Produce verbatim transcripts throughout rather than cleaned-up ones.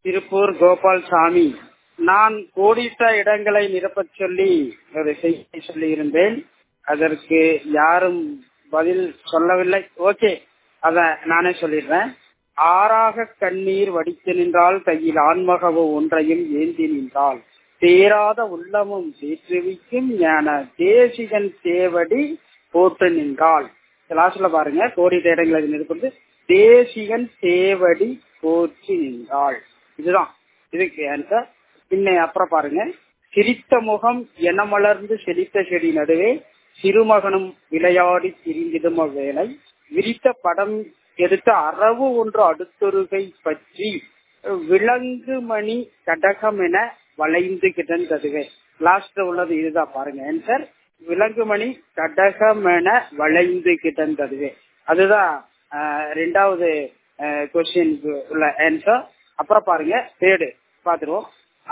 திருப்பூர் கோபால்சாமி. நான் கோடிட்ட இடங்களை நிரப்பச் சொல்லி ஒரு செய்தி சொல்லி இருந்தேன். அதற்கு யாரும் பதில் சொல்லவில்லை. ஓகே, அத நானே சொல்லிடுறேன். ஆறாக கண்ணீர் வடித்து நின்றால் கையில் ஆன்மகவு ஒன்றையும் ஏந்தி நின்றால் தேராத உள்ளமும் தேற்றுவிக்கும் ஞான தேசிகன் தேவடி போட்டு நின்றால். லாஸ்ட்ல பாருங்க, கோடிட்ட இடங்களை நிரப்புறது தேசிகன் தேவடி போற்றி நின்றாள். இதுதான் இதுக்கு ஆன்சர். பின்ன அப்புறம் பாருங்க, சிரித்த முகம் என மலர்ந்து செழித்த செடி நடுவே சிறுமகனும் விளையாடி திரிந்திடும் வேலை விரித்த படம் எடுத்த அரவு ஒன்று அடுத்தொருகை பற்றி விலங்கு மணி கடகம் என வளைந்து கிடந்ததுவே. லாஸ்ட் உள்ளது இதுதான் பாருங்க ஆன்சர். விலங்கு மணி கடகம் என வளைந்து கிடந்ததுவே. அதுதான் ரெண்டாவது கொஸ்டினுக்கு உள்ள ஆன்சர். அப்புறம் பாருங்க தேர்டு பாத்துருவோம்.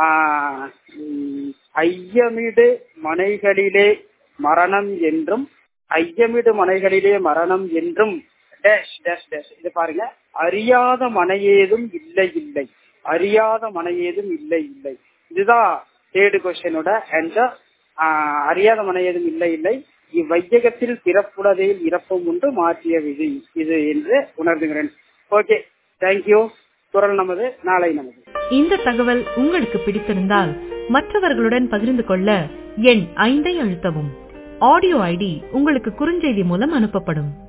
ஐயமிடு மனைகளிலே மரணம் என்றும் ஐயமிடு மனைகளிலே மரணம் என்றும் டேஷ் டேஷ் டேஷ். இது பாருங்க, அறியாத மனையேதும் இல்லை இல்லை, அறியாத மனையேதும் இல்லை இல்லை. இதுதான் தேர்டு கொஸ்டினோட ஆன்சர். அறியாத மனையேதும் இல்லை இல்லை, இவ்வையகத்தில் பிறப்புலதையில் இறப்பும் உண்டு மாற்றிய விதி இது என்று உணர்ந்துகிறேன். Okay, thank you. குரல் நமது, நாளை நமது. இந்த தகவல் உங்களுக்கு பிடித்திருந்தால் மற்றவர்களுடன் பகிர்ந்து கொள்ள எண் ஐந்தை அழுத்தவும். ஆடியோ ஐடி உங்களுக்கு குறுஞ்செய்தி மூலம் அனுப்பப்படும்.